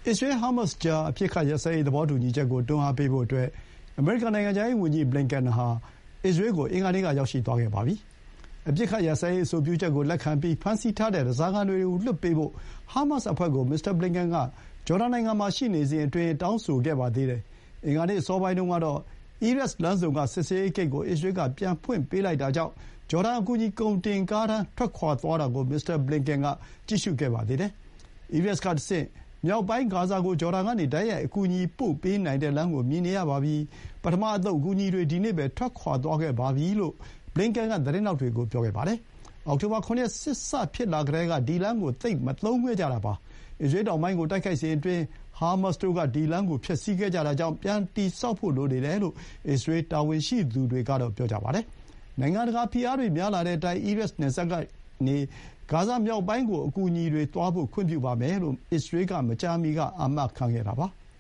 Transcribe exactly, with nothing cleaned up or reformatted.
အစ္စရေး-ဟာမတ်စ်ကြားအပစ်အခတ်ရပ်စဲရေးသဘောတူညီချက်ကိုတွန်းအားပေးဖို့အတွက်အမေရိကန်နိုင်ငံခြားရေးဝန်ကြီးဘလင်ကန်ဟာအစ္စရေးကိုအင်္ဂါနေ့ကရောက်ရှိသွားခဲ့ပါပြီ။အပစ်အခတ်ရပ်စဲရေးအဆိုပြုချက်ကိုလက်ခံပြီးဖမ်းဆီးထားတဲ့ဓားစာခံတွေကိုလွှတ်ပေးဖို့ဟာမတ်စ်အဖွဲ့ကိုမစ္စတာဘလင်ကန်ကဂျော်ဒန်နိုင်ငံမှာရှိနေစဉ်အတွင်းတောင်းဆိုခဲ့ပါသေးတယ်။အင်္ဂါနေ့အစောပိုင်းတုန်းကတော့အီရတ်လမ်းဆုံကစစ်ဆေးရေးဂိတ်ကိုအစ္စရေးကပြန်ဖွင့်ပေးလိုက်တာကြောင့်ဂျော်ဒန်အကူအညီကုန်တင်ကားတန်းထွက်ခွါသွားတာကိုမစ္စတာဘလင်ကန်ကကြည့်ရှုခဲ့ပါသေးတယ်။အီရတ်ကတဆင့်မြောက်ပိုင်းဂါဇာကိုဂျော်ဒန်ကနေတိုက်ရိုက်အကူအညီပို့ပေးနိုင်တဲ့လမ်းကိုမြင်နေရပါပြီ။ပထမအသုတ်အကူအညီတွေဒီနေ့ပဲထွက်ခွါသွားခဲ့ပါပြီလို့ဘလင်ကန်ကသတင်းထောက်တွေကိုပြောခဲ့ပါတယ်။အောက်တိုဘာခုရက်စစ်စဖြစ်လာကတည်းကဒီလမ်းကိုသိပ်မသုံးခဲ့ကြတာပါ။အစ္စရေးတောင်ပိုင်းကိုတိုက်ခိုက်စဉ်အတွင်းဟာမတ်စ်တို့ကဒီလမ်းကိုဖျက်ဆီးခဲ့ကြတာကြောင့်ပြန်တည်ဆောက်ဖို့လိုနေတယ်လို့အစ္စရေးတာဝန်ရှိသူတွေကတော့ပြောကြပါတယ်။နိုင်ငံတကာဖိအားတွေများလာတဲ့အတိုင်းအီရတ်နယ်စပ်ကနေဂါဇာမြောက်ပိုင်းကိုအကူအညီတွေသွားဖို့ခွင့်ပြုပါမယ်လို့အစ္စရေးကမကြာမီကအာမခံခဲ့တာပါ။